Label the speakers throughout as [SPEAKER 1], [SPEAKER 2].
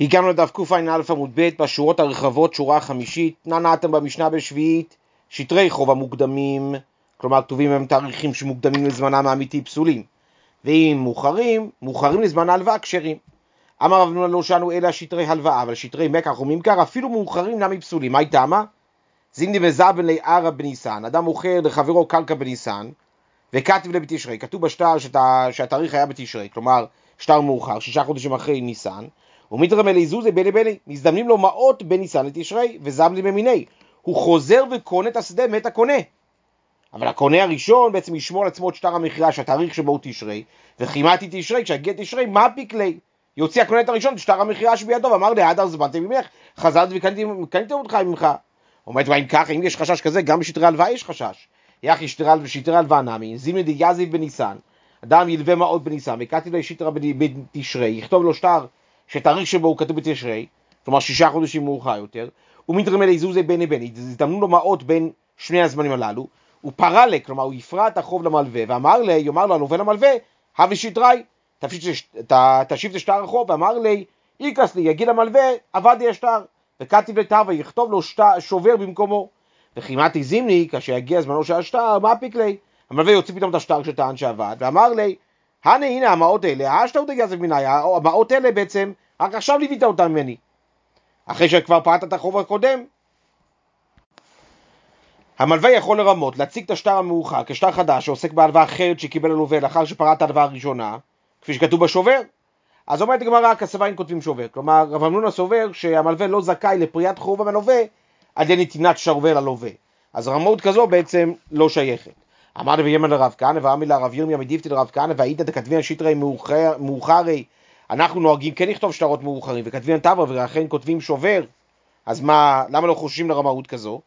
[SPEAKER 1] הגענו לדף קע"א עמוד ב' בשורות הרחבות, שורה החמישית. נעתם במשנה בשביעית, שטרי חוב המוקדמים, כלומר כתובים הם תאריכים שמוקדמים לזמנם האמיתי פסולים, ואם מאוחרים לזמן ההלוואה כשרים. אמר רב הונא לא שאנו אלא שטרי הלוואה, אבל שטרי מקח וממכר אפילו מאוחרים נמי פסולים. מה טעמה? זינדי מזבן לערא בניסן, אדם מוכר לחברו קרקע בניסן, וכתב בתשרי, כתוב בשטר שהתאריך היה בתשרי, כלומר שטר מאוחר, 6 חודשים אחרי ניסן, ומתרמה ליזוזי בלי, מזדמנים לו מעות בניסן לתשרי, וזבלי במיני. הוא חוזר וקונה את השדה מת הקונה. אבל הקונה הראשון בעצם ישמור על עצמו את שטר המכירה שהתאריך שבו הוא תשרי, וכימתי תשרי, כשהגיע תשרי, מה פיקלי? יוציא הקונה את הראשון את שטר המכירה שבידו, ואמר לי, הדר זבנתם ממך, חזרתי וקניתם אותך ממך. אומרת, ואם ככה, אם יש חשש כזה, גם בשטרי הלוואה יש חשש. יחי שטרי הלוואה נמי, זימני דיאזיב בניסן, אדם ילווה מעות בניסן, וכתב לו שטרה בתשרי, יכתוב לו שטר שתאריך שבו הוא כתוב בתשרי, כלומר 6 חודשים מאוחר יותר, ומתרמה ליזוזי בני, הזדמנו לו מעות בין שני הזמנים הללו, הוא פרלה, כלומר הוא יפרע את החוב למלווה, יאמר לו הלווה למלווה, הווי שטרי, תשיב את שטר החוב, ואמר לי, איקס לי, יגיד למלווה, עבדי השטר, וכתב לתווה, יכתוב לו שובר במקומו, וכימתי זימני, כאשר יגיע זמנו של השטר, מה פיק לי? המלווה יוציא פתאום את השטר שטען שעבד, ואמר לי, הנה המעות האלה, השטר דגזב מנהי, המעות האלה בעצם, רק עכשיו ליווית אותם ממני, אחרי שכבר פרעת את החוב הקודם. המלווה יכול לרמות, להציג את השטר המאוחר כשטר חדש שעוסק בהלוואה אחרת שקיבל הלווה לאחר שפרעת ההלוואה הראשונה, כפי שכתוב בשובר. אז אומרת הגמרא, כסביים כותבים שובר, כלומר רב הונא סובר שהמלווה לא זכאי לפריעת חוב המלווה על ידי נתינת שובר ללווה, אז רמאות כזו בעצם לא שייכת. אמר רבי ימין לרב כהנא ואמר לרב ירמיה מדיפתי לרב כהנא, והיית דכתבי שטרי מאוחרי, אנחנו נוהגים כן לכתוב שטרות מאוחרים וכתבי תברא, ולכן כותבים שובר, אז למה לא חוששים לרמאות כזו?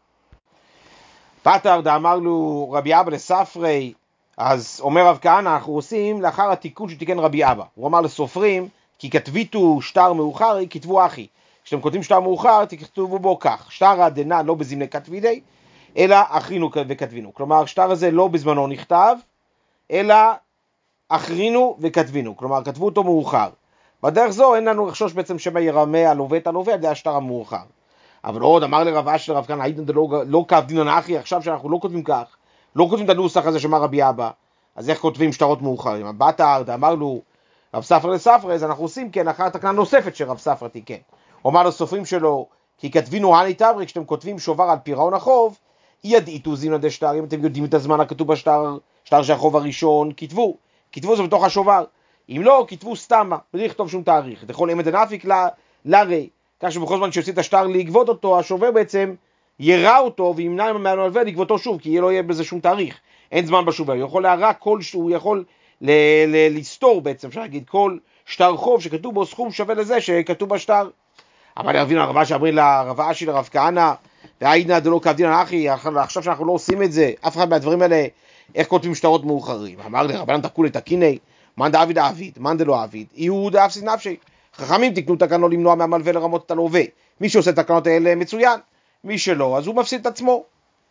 [SPEAKER 1] פתר דאמר לו רבי אבא לספרי, אז אומר רב כהנא, אנחנו עושים לאחר התיקון שתיקן רבי אבא. הוא אמר לסופרים, כי כתביתו שטר מאוחר, כתבו אחי. כשאתם כותבים שטר מאוחר, תכתבו בו כך, שטר דנא לא בזמני כתבידי, אלא אחרינו וכתבינו. כלומר, שטר הזה לא בזמנו נכתב, אלא אחרינו וכתבינו. כלומר, כתבו אותו מאוחר. בדרך זו אין לנו לחשוש בעצם שמא ירמה הלווה את הלווה על ידי השטר המאוחר. אבל עוד אמר לרב אשי לרב כהנא, הייתם לא כף דינן אחי, עכשיו שאנחנו לא כותבים כך, לא כותבים את הנוסח הזה שאמר רבי אבא, אז איך כותבים שטרות מאוחרים? הבטר אמר לו רב ספרא לספרא, אז אנחנו עושים כן אחר תקנה נוספת שרב ספרא תיקן. הוא אמר לסופרים שלו, כי כתבינו הני תברי, כשאתם כותבים שובר על פירעון החוב, ידעיתו זימנה דשטר, אם אתם יודעים את הזמן הכתוב בשטר, שטר של החוב הראשון, כתבו זה בתוך השובר. אם לא, כתבו סתמה, בלי לכתוב שום תאריך. דכל אמת דנפיק לרי, כך שבכל זמן שיוציא את השטר לגבות אותו, השובר בעצם יראה אותו וימנע מהמלווה לגבותו שוב, כי לא יהיה בזה שום תאריך. אין זמן בשובר. הוא יכול להראה הוא יכול לסתור בעצם, אפשר להגיד, כל שטר חוב שכתוב בו סכום שווה לזה שכתוב בשטר. אבל להבין הרבה שאמרים לרב אשי לרב כהנא, והיינה דלא כבדין אחי, עכשיו שאנחנו לא עושים את זה, אף אחד מהדברים האלה, איך כותבים שטרות מאוחרים? אמר לי, רבנן תקולי תקיני, מאן דעביד עביד, מאן דלא עביד, יהוא דאפסיד נפשי. חכמים תקנו תקנות למנוע מהמלווה לרמות את הלווה. מי שעושה את התקנות האלה מצוין, מי שלא, אז הוא מפסיד את עצמו.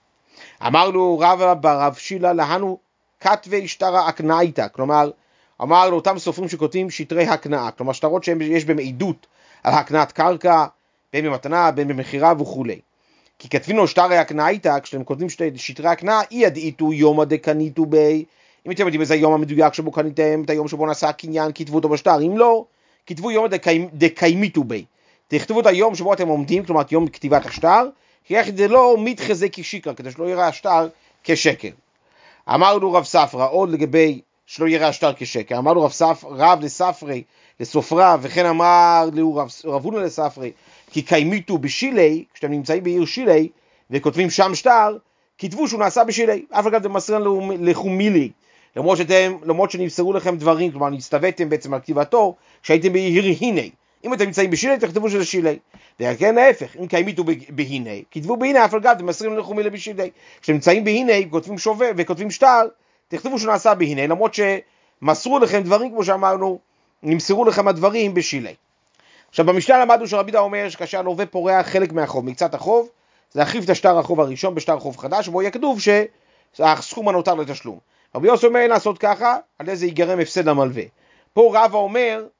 [SPEAKER 1] אמר לו רב שילה להנו כתבי שטרה הקנאיתא, כלומר, אמר לו אותם סופרים שכותבים שטרי הקנאה, כלומר שטרות שיש בהם עדות על הקנאת קרקע, בין במתנה, בין במכירה וכו'. כי כתבינו שטרי הקנאיתא, כשאתם כותבים שטרי הקנאה, אי ידעיתו יומא דקניתו בי, אם אתם יודעים איזה היום המדויק שבו קניתם, את היום שבו נעשה הקניין, כתבו אותו בשטר, אם לא, כתבו יום דקיימיתו בי, תכתבו את היום שבו אתם עומדים, כלומר יום כתיבת השטר, כי איך זה לא מתחזה כשיקר, כדי שלא יראה השטר כשקר. אמר לו רב ספרא, עוד לגבי שלא יראה השטר כשקר, אמר לו רב לספרי, לסופרה, וכן אמר לו רב הונא לספרי, כי קיימיתו בשילי, כשאתם נמצאים בעיר שילי, וכותבים שם שטר, כתבו שהוא נעשה בשילי, אף אחד זה מסרן לחומילי, למרות שנמסרו לכם דברים, כלומר נסתוויתם בעצם על כתיבתו, שהייתם בעיר הנה. אם אתם נמצאים בשילי, תכתבו שזה שילי. וכן ההפך, אם קיימיתו בהנה, כתבו בהנה, אף אחד, ומסרים לחומילי בשילי. כשאתם נמצאים בהנה, כותבים שובר וכותבים שטר, תכתבו שהוא נעשה בהנה, למרות שמסרו לכם דברים, כמו שאמרנו, נמסרו לכם הדברים בשילי. עכשיו במשנה למדנו שרבי יהודה אומר שכאשר הלווה פורע חלק מהחוב, מקצת החוב, זה להחליף את השטר החוב הראשון בשטר חוב חדש, ובו יהיה כתוב שהסכום הנותר לתשלום. רבי יוסי אומר לעשות ככה, על איזה ייגרם הפסד למלווה. פה רבא אומר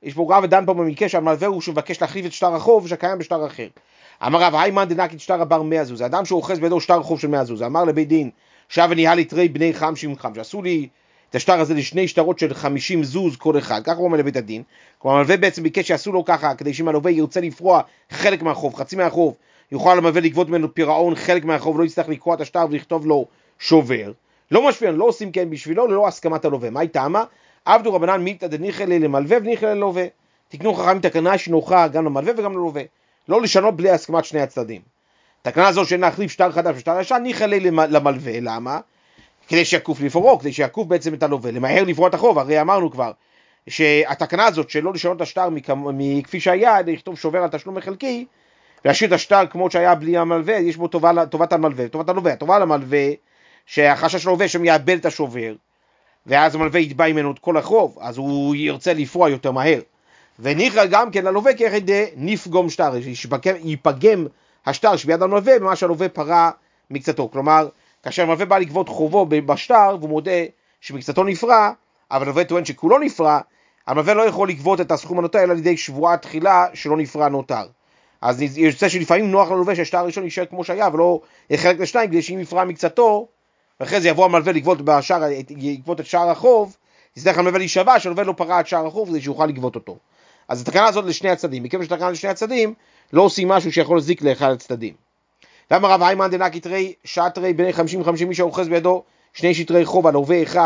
[SPEAKER 1] יש פה רב ודן פה במקרה שהמלווה הוא שמבקש להחליף את שטר החוב שקיים בשטר אחר. אמר רב, היימן דנקית שטר הבר 100 זוז, האדם שאוחז בידו שטר חוב של 100 זוז, אמר לבית דין, שב וניהל יתרי בני 50 חמש, שעשו לי את השטר הזה לשני שטרות של 50 זוז כל אחד, ככה הוא אומר לבית הדין, כלומר המלווה בעצם ביקש שיעשו לו ככה, כדי שאם המלווה ירצה לפרוע חלק מהחוב, חצי מהחוב, יוכל המלווה לגבות ממנו פירעון חלק מהחוב, לא יצטרך לקרוע את השטר ולכתוב לו שובר. לא משפיע, לא עושים כן בשבילו, ללא הסכמת הלווה. מה היא טעמה? עבדו רבנן מילתא דניחא למלווה וניחא ללווה. תקנו חכמים תקנה שנוחה גם למלווה וגם ללווה. לא לשנות בלי הסכמת שני הצדדים. תקנה זו שאין להחליף שטר חדש ושטר ישן, ניחא למלווה. למה? כדי שיקוף לפרעו, כדי שיקוף בעצם את הלווה, למהר לפרוע את החוב. הרי אמרנו כבר שהתקנה הזאת שלא לשנות את השטר מכפי שהיה, לכתוב שובר על תשלום חלקי, להשאיר את השטר כמו שהיה בלי המלווה, יש בו טובת המלווה, טובת הלווה. הטובה למלווה שהחשש שלו שהם יאבד את השובר, ואז המלווה יתבע ממנו את כל החוב, אז הוא ירצה לפרוע יותר מהר. וניחא גם כן ללווה כדי נפגום שטר, ייפגם השטר שביד המלווה במה שהלווה פרע מקצתו. כלומר, כאשר המלווה בא לגבות חובו בשטר, והוא מודה שמקצתו נפרע, אבל המלווה טוען שכולו נפרע, המלווה לא יכול לגבות את הסכום הנותר, אלא על ידי שבועת תחילה שלא נפרע נותר. אז יוצא שלפעמים נוח ללווה שהשטר הראשון יישאר כמו שהיה, ולא יחלק לשניים, כדי שאם יפרע מקצתו, ואחרי זה יבוא המלווה לגבות את שער החוב, יצטרך המלווה להישבע שהלווה לא פרע את שער החוב, כדי שיוכל לגבות אותו. אז התקנה הזאת לשני הצדדים, מכיוון שהתקנה לשני הצדדים, לא עושים משהו שיכול להזיק לאחד הצדדים. למה רב היימן דנק יתרי שטרי בני 50 מי שאוחז בידו שני שטרי חוב על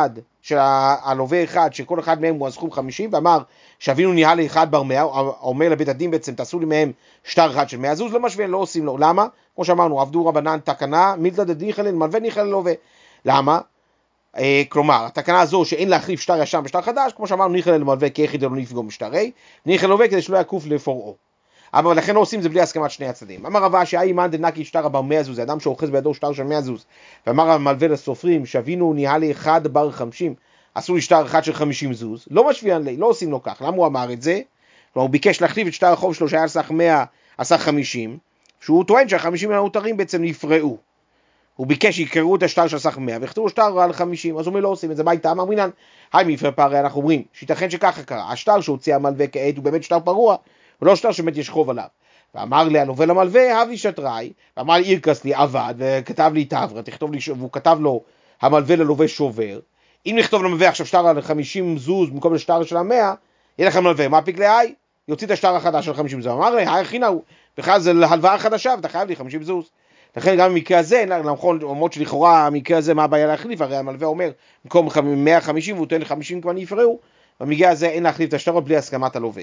[SPEAKER 1] הלווה אחד, שכל אחד מהם הוא הסכום 50, ואמר שאבינו ניהל לאחד בר 100, אומר לבית הדין בעצם, תעשו לי מהם שטר אחד של 100 זוז, לא משווה, לא עושים לו. למה? כמו שאמרנו, עבדו רבנן תקנה, מילתא דניחא למלווה ניחא ללווה. למה? כלומר, התקנה הזו שאין להחליף שטר ישן בשטר חדש, כמו שאמרנו, ניחא למלווה כיחיד לא נפגום שטרי, ניחא ללווה כדי שלא יקוף לפרעו. אבל לכן לא עושים זה בלי הסכמת שני הצדדים. אמר רבא שהיימן דנקי שטר הבר 100 זוז, זה אדם שאוחז בידו שטר של 100 זוז, ואמר המלווה לסופרים, שווינו ניהל לי אחד בר 50, עשו לי שטר אחד של 50 זוז, לא משוויין לי, לא עושים לו כך. למה הוא אמר את זה? כלומר, הוא ביקש להחליף את שטר החוב שלו שהיה סך 100, עשה 50, שהוא טוען שה50 הנותרים בעצם נפרעו. הוא ביקש שיקראו את השטר של סך 100 וכתבו שטר על 50, אז הוא אומר לא עושים את זה. מה איתם? אמרינן, היי מפר פרע, אנחנו אומרים שיתכן שככה קרה, השטר שהוציא המלווה כעת הוא באמת שטר פרוע, הוא לא שטר שבאמת יש חוב עליו. ואמר לי הלווה למלווה, הביא שטראי, ואמר לי אירקס לי עבד, וכתב לי תעברה, תכתוב לי, והוא כתב לו המלווה ללווה שובר. אם נכתוב למלווה עכשיו שטר על 50 זוז במקום לשטר של 100, יהיה לך מלווה, מה פיק להי? יוציא את השטר החדש של 50 זוז. אמר לי, היי חינה הוא, בכלל זה הלוואה חדשה, ואתה חייב לי 50 זוז. לכן גם במקרה הזה, נכון, אומרות שלכאורה המקרה הזה מה הבעיה להחליף, הרי המלווה אומר, במקום 150 והוא תן 50 כבר נפרעו, במקרה הזה אין להחליף את השטרות בלי הסכמת הלווה.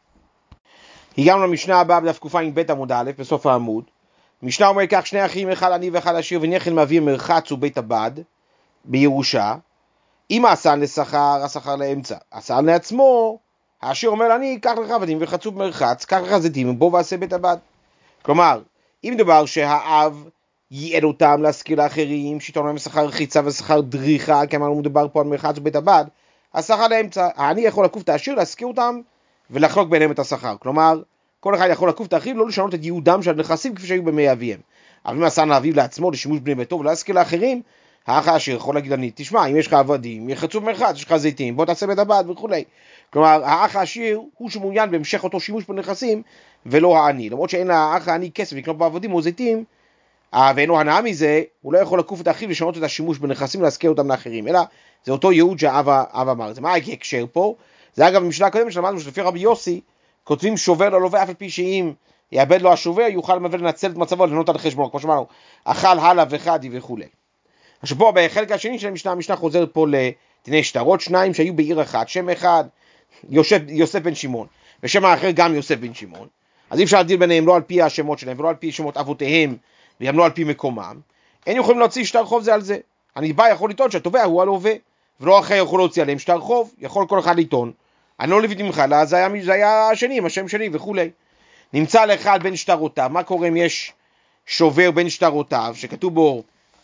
[SPEAKER 1] הגענו למשנה הבאה בדף קע"ב עמוד א' בסוף העמוד. משנה אומר כך, שני אחים, אחד עני ואחד עשיר, ונכד מביא מרחץ ובית הבד בירושה. אם האסן לשכר, השכר לאמצע. האסן לעצמו, העשיר אומר לעני, קח לך עבדים וחצו במרחץ, קח לך זיתים, בוא ועשה בית הבד. כלומר, אם מדובר שהאב ייעד אותם להשכיר לאחרים, שיתון להם שכר רחיצה ושכר דריכה, כי אמרנו מדובר פה על מרחץ ובית הבד, השכר לאמצע. העני יכול לקוף את העשיר, להשכיר אותם ולחלוק ביניהם את השכר. כלומר, כל אחד יכול לקוף את האחיו, לא לשנות את ייעודם של הנכסים כפי שהיו בימי אביהם. אבל אם עשה לאביו לעצמו לשימוש בני ביתו ולא להשכיר לאחרים, האח העשיר יכול להגיד אני, תשמע, אם יש לך עבדים, יחצו במרחץ, יש לך זיתים, בוא תעשה בית הבד וכו'. כלומר, האח העשיר הוא שמעוניין בהמשך אותו שימוש בנכסים, ולא העני. למרות שאין לאח העני כסף לקנות בעבדים או זיתים, ואינו הנאה מזה, הוא לא יכול לקוף את האחיו לשנות את השימוש בנכסים ולהשכיר אותם לאחרים, אלא זה אותו ייעוד שהאב אמר. זה מה ההקשר פה? זה אגב במשנה הקודמת שלמדנו שלפי רבי יוסי, כותבים שובר ללווה אף על פי שאם יאבד לו השובר, יוכל המלווה לנצל את מצבו ולנות על חשבונו, כמו שאמרנו, אכל הלאה וחדי וכו'. עכשיו פה בחלק השני של המשנה חוזרת פה לדיני שטרות, שניים שהיו בעיר אחת, שם אחד יוסף בן שמעון, ושם האחר גם יוסף בן שמעון. אז אי אפשר להבדיל ביניהם לא על פי השמות שלהם ולא על פי שמות אבותיהם, וגם לא על פי מקומם. אין יכולים להוציא שטר חוב זה על זה. הנתבע יכול לטעון שהתובע הוא הלווה, ולא אחר יכול להוציא עליהם שטר חוב, יכול כל אחד לטעון. אני לא לוויתי ממך, זה היה השני, השם שלי וכו'. נמצא לאחד בין שטרותיו, מה קורה אם יש שובר בין שטרותיו, שכתוב בו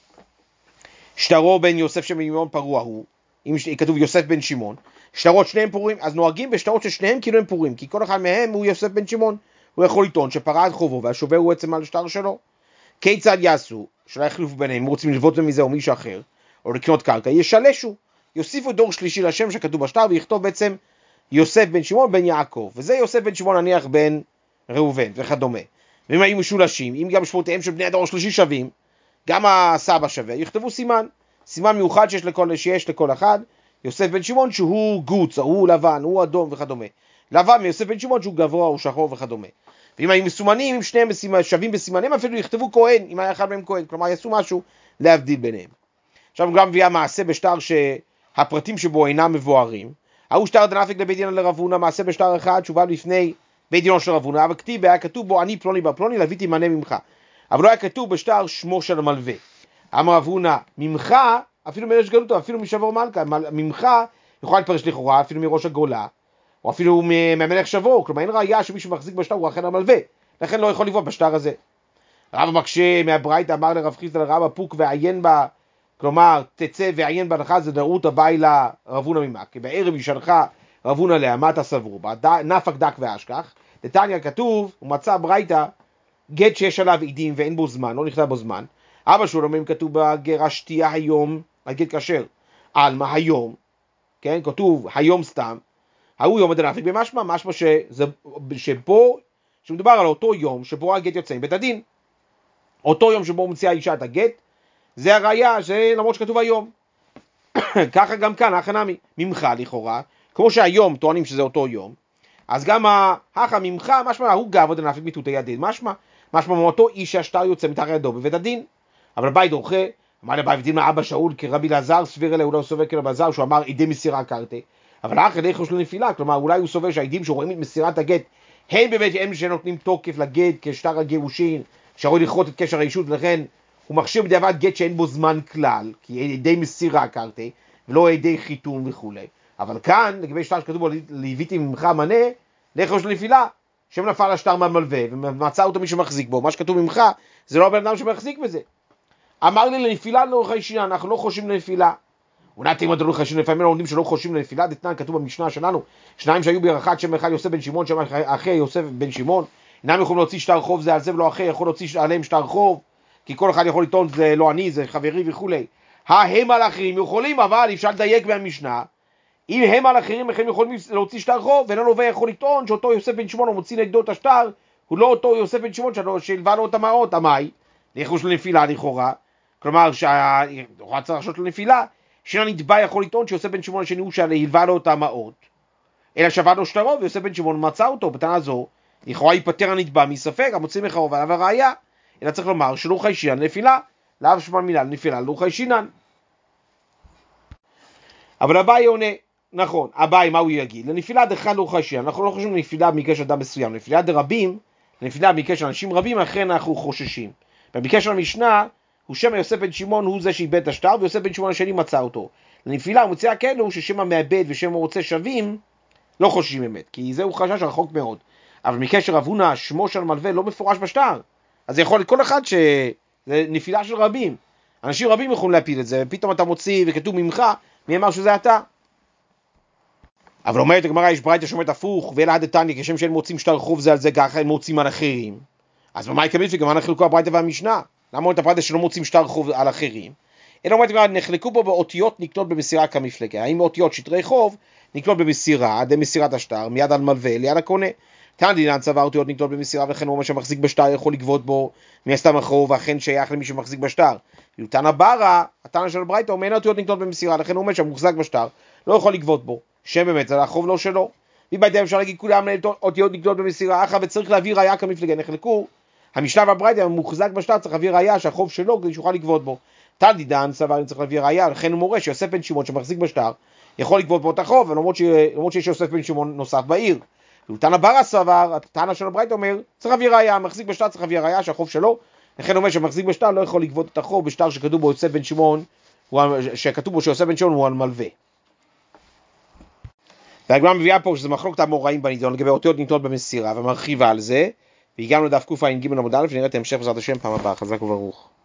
[SPEAKER 1] שטרו בן יוסף שמעון פרוע הוא, אם כתוב יוסף בן שמעון, שטרות שניהם פרורים, אז נוהגים בשטרות ששניהם כאילו הם פרורים, כי כל אחד מהם הוא יוסף בן שמעון, הוא יכול לטעון שפרע את חובו, והשובר הוא עצם על שטר שלו. כיצד יעשו? שלא יחליפו ביניהם, אם רוצים ללוות מזה או מישהו אחר, או לקנות קרקע, ישלשו, יוסיפו דור שלישי לשם שכתוב בשטר, ויכתוב בעצם יוסף בן שמעון בן יעקב, וזה יוסף בן שמעון נניח בן ראובן וכדומה. ואם היו משולשים, אם גם שמותיהם של בני הדור השלישי שווים, גם הסבא שווה, יכתבו סימן מיוחד שיש לכל אחד, יוסף בן שמעון שהוא גוץ, הוא לבן, הוא אדום וכדומה. לבן מיוסף בן שמעון שהוא גבוה, הוא שחור וכדומה. ואם היו מסומנים, אם שניהם שווים בסימנים, אפילו יכתבו כהן, אם היה אחד מהם כהן, כלומר יעשו משהו להבדיל ביניהם. עכשיו גם מביאה מעשה בשטר שהפרטים שבו אינם מבוארים. ההוא שטר דנפק לבית דין לרב הונא, מעשה בשטר אחד שהובא לפני בית דינו של רב הונא, אבל כתיב היה כתוב בו אני פלוני בר פלוני לוויתי מנה ממך. אבל לא היה כתוב בשטר שמו של המלווה. אמר רב הונא, ממך, אפילו מרש גלותו, אפילו משבור מלכה, ממך יכול להתפרש לכאורה, אפילו מראש הגולה, או אפילו מהמלך שבור, כלומר אין ראיה שמישהו מחזיק בשטר הוא אכן המלווה, לכן לא יכול לבוא בשטר הזה. רב המקשה מהברייתא אמר לרב חיסדא לרבא פוק ועיין בה, כלומר תצא ועיין בנך זה נראות הבאי לרב הונא ממך, כי בערב ישנך רב הונא לה, מה אתה סבור בה, נפק דק ואשכח. דתניא כתוב, הוא מצא ברייתא, גט שיש עליו עדים ואין בו זמן, לא נכתב בו זמן, אבא שלו אומרים כתוב בגר השתייה היום, הגט כשר, עלמא היום, כן, כתוב היום סתם, ההוא יום הדנפק במשמע שבו, שמדובר על אותו יום שבו הגט יוצא מבית הדין, אותו יום שבו מוציאה אישה את הגט, זה הראיה, זה למרות שכתוב היום. ככה גם כאן, החנמי, ממך לכאורה, כמו שהיום טוענים שזה אותו יום, אז גם ממך, משמע, הוא גב הדנפק ביטוטי הדין, משמע מאותו איש שהשטר יוצא מתחת ידו בבית הדין. אבל ביי דורכה, אמר לבית הדין מאבא שאול, כרבי אלעזר סביר אלה, אולי הוא סובר כרבי אלעזר, שהוא אמר עדי מסירה קרתי, אבל אחרי דרך יש לו נפילה, כלומר אולי הוא סובר שהעדים שרואים את מסירת הגט, הם באמת הם שנותנים תוקף לגט כשטר הגירושין, שראוי לכרות את קשר האישות, ולכן הוא מכשיר בדיעבד גט שאין בו זמן כלל, כי עדי מסירה קרתי, ולא עדי חיתום וכו'. אבל כאן, לגבי שטר שכתוב בו, ליוויתי ממך מנה, דרך יש לו נפילה, שם נפל השטר מהמלווה, ומצא אותו מי שמחזיק בו, מה שכתוב ממך, זה לא הבן אדם שמחזיק בזה. אמר לי לנפילה לא חיישינה, אנחנו לא חושבים לנפילה. אולי אתם לא חיישים, לפעמים לומדים שלא חושבים לנפילה, דתנן כתוב במשנה שלנו, שניים שהיו בירחת שם אחד יוסף בן שמעון, שם אחי יוסף בן שמעון, אינם יכולים להוציא שטר חוב זה על זה ולא אחי יכול להוציא עליהם שטר חוב, כי כל אחד יכול לטעון זה לא אני, זה חברי וכולי. הם על אחרים יכולים, אבל אפשר לדייק מהמשנה, אם הם על אחרים הם יכולים להוציא שטר חוב, ואין הלווה יכול לטעון שאותו יוסף בן שמעון מוציא נגדו את השטר, הוא לא אותו יוסף בן שמעון שהלווה לו את המעות, המאי, נכוש לנפילה לכאורה, כלומר שהלווה צריך לעשות לנפילה, שהנתבע יכול לטעון שיוסף בן שמעון השני הוא שהלווה לו את המעות, אלא שווה לו שטרו ויוסף בן שמעון מצא אותו, בטענה זו, לכאורה ייפטר הנתבע מספק, המוציא מחרוב עליו הראיה, אלא צריך לומר שלא חיישינן לנפילה, לאו שמע מילה לנפילה לא חיישינן. אבל אביי עונה, נכון, אביי מה הוא יגיד? לנפילה דחד לא חיישינן, אנחנו לא חושבים לנפילה במקרה של אדם מסוים, לנפילה דרבים, לנפילה במקרה של אנשים רבים, לכן אנחנו חוששים. במקרה של המשנה, הוא שם יוסף בן שמעון הוא זה שאיבד את השטר, ויוסף בן שמעון השני מצא אותו. לנפילה הוא מוצא כאילו ששם המאבד ושם רוצה שווים, לא חוששים אמת, כי זהו חשש רחוק מאוד. אבל במקרה של רב הונא, שמו של מלווה לא מפורש בשטר, אז זה יכול להיות כל אחד שזה נפילה של רבים. אנשים רבים יכולים להפיל את זה, ופתאום אתה מוציא וכתוב ממך, מי אמר שזה אתה? אבל אומרת הגמרא, יש ברייתא שאומרת הפוך, ואלא דתניא, כשם שהם מוצאים שטר חוב זה על זה, ככה הם מוצאים על אחרים. אז במה יקבל וגם נחלקו הברייתא והמשנה? למה אומרת הברייתא שלא מוצאים שטר חוב על אחרים? אלא אומרת הגמרא, נחלקו בו באותיות נקנות במסירה כמפלגה. האם אותיות שטרי חוב נקנות במסירה, עד מסירת השטר, מיד על מלווה, ליד הקונה. תנא דינן צבא אותיות נקנות במסירה, וכן הוא אומר שמחזיק בשטר יכול לגבות בו מהסתם החוב, ואכן שייך למי שמחזיק בשטר. תנא ברא, התנא של הברייתא אומר אין אותיות נקנות במסירה, לכן הוא אומר שהמוחזק בשטר לא יכול לגבות בו. שם באמת זה החוב לא שלו. ובעצם אפשר להגיד כולם אותיות נקנות במסירה, אחר וצריך להביא ראיה כמפלגה. נחלקו המשנה והברייתא מוחזק בשטר צריך להביא ראיה שהחוב שלו כדי שיוכל לגבות בו. תנא דינן סבר אם צריך להביא ראיה, לכן הוא מורה שיוסף בן שמעון שמחזיק בשטר יכול לגבות בו את החוב, למרות שיש יוסף בן שמעון נוסף בעיר. תנא ברא סבר, התנא של הברייתא אומר צריך להביא ראיה, מחזיק בשטר צריך להביא ראיה שהחוב שלו, לכן הוא אומר שמחזיק בשטר לא יכול לגבות את החוב בשטר שכתוב בו יוסף בן שמעון, שכתוב בו שיוסף בן שמעון הוא המלווה. והגמרא מביאה פה שזה מחלוקת האמוראים בנידון לגבי אותיות נקנות במסירה ומרחיבה על זה, והגענו לדף קע"ג עמוד א' ונראה את ההמשך בעזרת השם פעם הבאה. חזק וברוך.